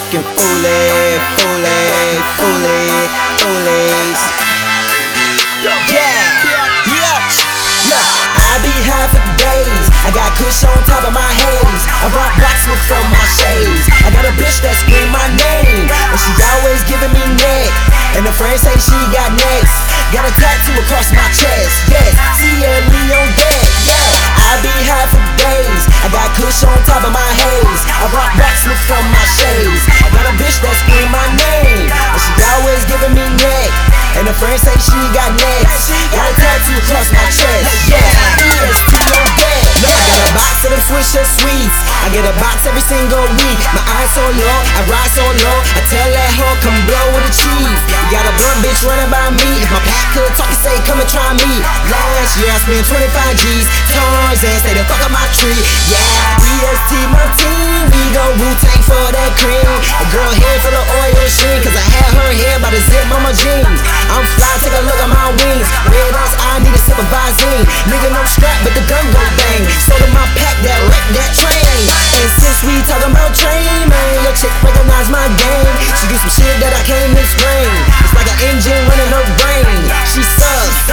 looking foolish, foolish, foolish, foolish. I be high for days. I got kush on top of my haze. I rock blacksmith from my shades. I got a bitch that scream my name, and she always giving me neck. And the friends say she got next. Got a tattoo across my chest. Yes, CLE on deck. Yeah, I be high for days. I got kush on top of my haze. I rock blacksmith from my shades. I got a bitch that scream my name, and she always giving me neck. And the friends say she got next. Got a tattoo across my chest. Yeah, EST on deck. I got a box of them Swisher Sweets. I get a box every single week. My eyes so low, I ride so low. I tell that hoe come blow with the cheese. Got a blunt bitch running by me. If my pack could talk and say come and try me. Last year I spent 25 G's. Tarzan say the fuck up my tree. Yeah, EST my team. We go Wu-Tang for that cream. A girl head full of oil sheen, cause I had her hair by the zip on my jeans. I'm fly, take a look at my wings. Red eyes, I need a sip of Visine. Nigga no strap, but the gun go bang. So to my pack that wreck that train. And since we talking about train, man, your chick recognize my game. She do some shit that I can't explain. It's like an engine running her brain. She sus,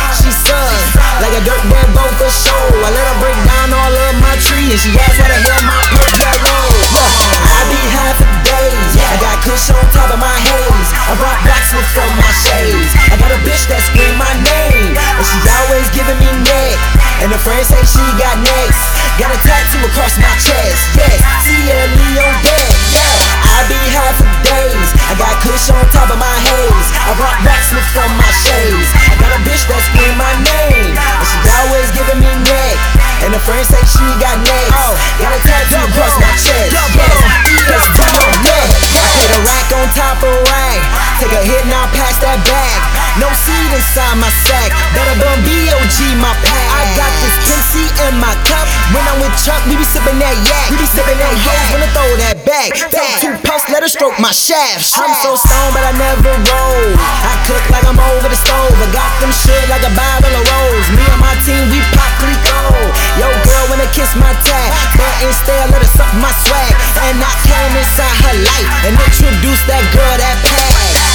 like a dirt bag boat for show. I let her break down all of my tree, and she asked why the hell my perk that low. I be high for days. I got kush on top of my haze. I rock blacksmith from my shades. I got a bitch that scream my name, and she always giving me neck. And the friends say she got next. Got a tattoo across my chest. Yes, CLE on deck. Yeah, I be high for days. I got kush on top of my haze. I rock blacksmith from my shades. I got a bitch that scream my name, and she always giving me neck. And the friends say she got next. Got a tattoo across my chest. Yes, EST on deck. I put a rack on top of rack. Take a hit and I'll pass that bag. No seed inside my sack. Better burn BOG my pack. I got this MC in my cup. When I'm with Chuck, we be sipping that yak. We be sipping that yak. Wanna throw that back. Take 2 puffs, let her stroke my shaft. I'm so stoned, but I never roll. I cook like I'm over the stove. I got them shit like a Bible of rolls. Me and my team, we pop pretty cold. Yo, girl, wanna kiss my tag, but instead let her suck my swag. And I came inside her life and introduced that girl, that pag.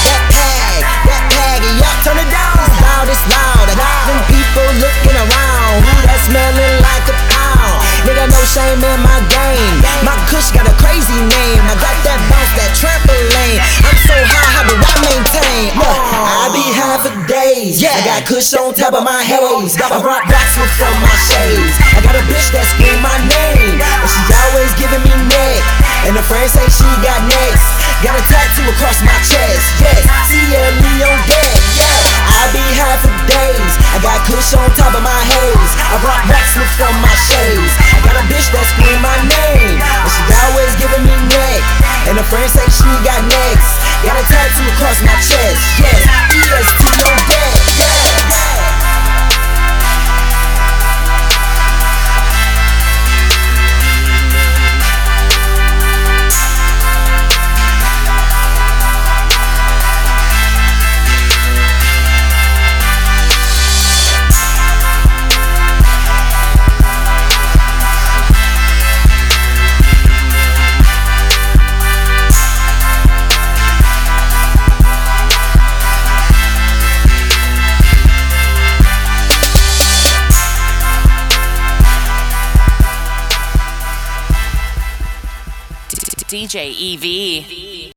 And y'all turn it down. It's loud. I got them people looking around. Who that smelling like a pound? Nigga, no shame in my game. My kush got a crazy name. I got that bounce, that trampoline. I'm so high, how do I maintain? I be high for days. I got kush on top of my haze. I rock blacksmith from my shades. I got a bitch that scream my name, and she always giving me neck. And the friends say she got next. Got a tattoo across my chest. Yes, CLE on deck. Yeah, I be high for days. I got kush on top of my haze. I rock blacksmith from my shades. I got a bitch that scream my name, and she always giving me neck. And the friends say she got next. Got a tattoo across my chest. Yes, EST on deck. DJ EV.